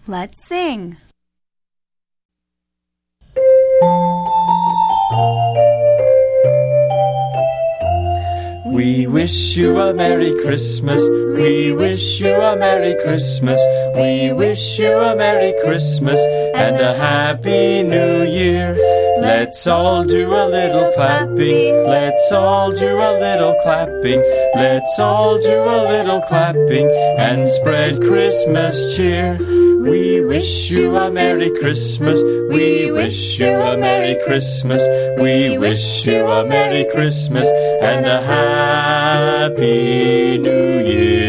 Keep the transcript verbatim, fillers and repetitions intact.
Let's sing. We wish you a Merry Christmas. We wish you a Merry Christmas. We wish you a Merry Christmas and a Happy New Year. Let's all do a little clapping. Let's all do a little clapping. Let's all do a little clapping and spread Christmas cheer. We wish you a Merry Christmas. We wish you a Merry Christmas. We wish you a Merry Christmas and a Happy New Year.